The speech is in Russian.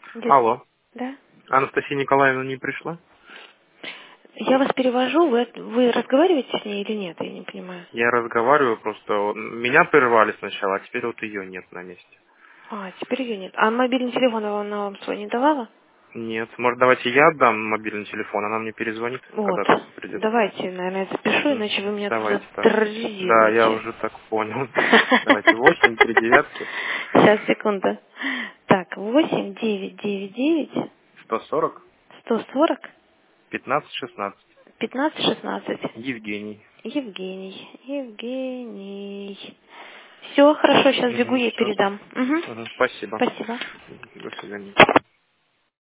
Алло. Да? Анастасия Николаевна не пришла? Я вас перевожу, вы разговариваете с ней или нет, я не понимаю. Я разговариваю, просто меня прервали сначала, а теперь вот ее нет на месте. А, теперь ее нет. А мобильный телефон она вам свой не давала? Нет, может давайте я отдам мобильный телефон, она мне перезвонит, Вот. когда только придет. Давайте, наверное, я запишу, Мгм. иначе вы меня Давайте туда так. Да, я терроризируете. уже так понял. Давайте 8 3 9 Сейчас, секунду. Так, 8 9 9 9 140 140 15 16. 15 16. Евгений. Евгений. Все, хорошо, сейчас бегу, ей Все. передам. Угу. Спасибо. Спасибо. До свидания.